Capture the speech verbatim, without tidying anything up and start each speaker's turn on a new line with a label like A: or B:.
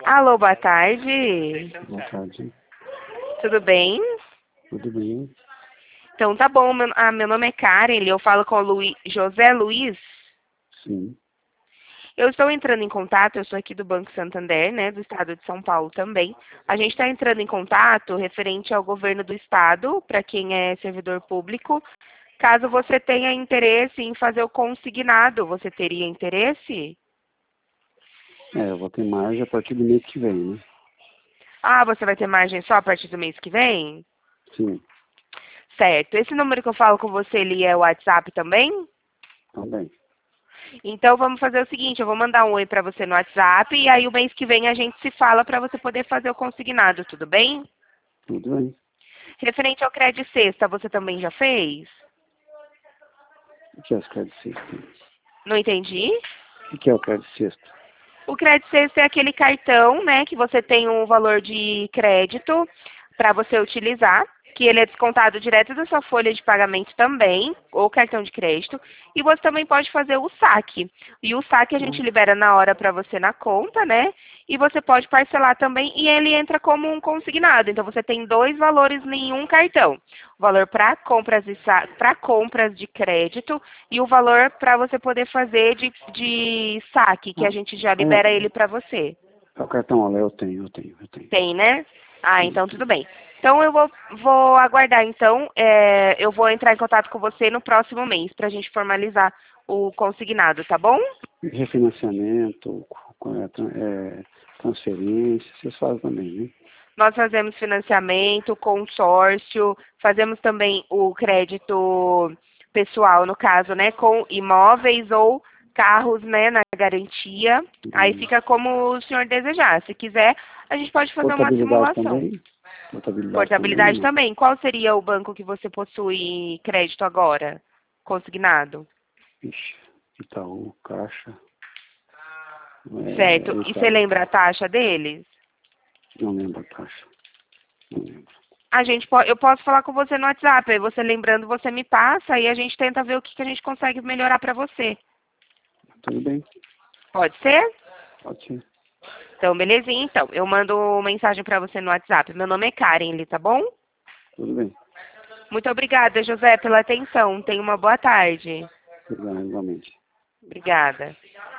A: Alô, boa tarde.
B: Boa tarde.
A: Tudo bem?
B: Tudo bem?
A: Então tá bom. Meu, ah, meu nome é Karen, eu falo com o Luiz, José Luiz.
B: Sim.
A: Eu estou entrando em contato, eu sou aqui do Banco Santander, né, do estado de São Paulo também. A gente está entrando em contato referente ao governo do estado, para quem é servidor público. Caso você tenha interesse em fazer o consignado, você teria interesse?
B: É, eu vou ter margem a partir do mês que vem, né?
A: Ah, você vai ter margem só a partir do mês que vem?
B: Sim,
A: Certo. Esse número que eu falo com você, ele é o WhatsApp também?
B: também.
A: Então vamos fazer o seguinte, eu vou mandar um oi para você no WhatsApp e aí o mês que vem a gente se fala para você poder fazer o consignado, tudo bem?
B: Tudo bem.
A: Referente ao crédito sexta, você também já fez?
B: O que é o crédito sexto?
A: Não entendi.
B: O que é o crédito sexto?
A: O crédito sexta é aquele cartão, né, que você tem um valor de crédito para você utilizar, que ele é descontado direto da sua folha de pagamento também, ou cartão de crédito, e você também pode fazer o saque. E o saque a gente
B: Ah,
A: libera na hora para você na conta, né? E você pode parcelar também e ele entra como um consignado. Então você tem dois valores em um cartão. O valor para compras, para compras de crédito e o valor para você poder fazer de, de saque, que a
B: ah,
A: gente já
B: é,
A: libera ele para você.
B: é o cartão Olé, eu tenho, eu tenho, eu tenho.
A: Tem, né? Ah,
B: Sim,
A: então
B: sim.
A: tudo bem. Então eu vou, vou aguardar, então, é, eu vou entrar em contato com você no próximo mês para a gente formalizar o consignado, tá bom?
B: Refinanciamento, com- é, tran- é, transferência, vocês fazem também, né?
A: Nós fazemos financiamento, consórcio, fazemos também o crédito pessoal, no caso, né, com imóveis ou carros, né, na garantia. Aí
B: Hum.
A: fica como o senhor desejar. Se quiser, a gente pode fazer uma
B: Portabilidade
A: simulação.
B: também? Portabilidade também ou
A: Portabilidade
B: não?
A: também. Qual seria o banco que você possui crédito agora? Consignado?
B: Ixi, Itaú, Caixa,
A: Certo.
B: é,
A: E você
B: Itaú,
A: lembra a taxa deles?
B: não lembro a Caixa, não lembro.
A: A gente po- eu posso falar com você no WhatsApp, aí você lembrando, você me passa e a gente tenta ver o que, que a gente consegue melhorar para você.
B: Tudo bem,
A: Pode ser?
B: pode ser.
A: Então, belezinha, então. Eu mando mensagem para você no WhatsApp. Meu nome é Karen, tá bom?
B: Tudo bem.
A: Muito obrigada, José, pela atenção. Tenha uma boa tarde.
B: Obrigado, igualmente.
A: Obrigada.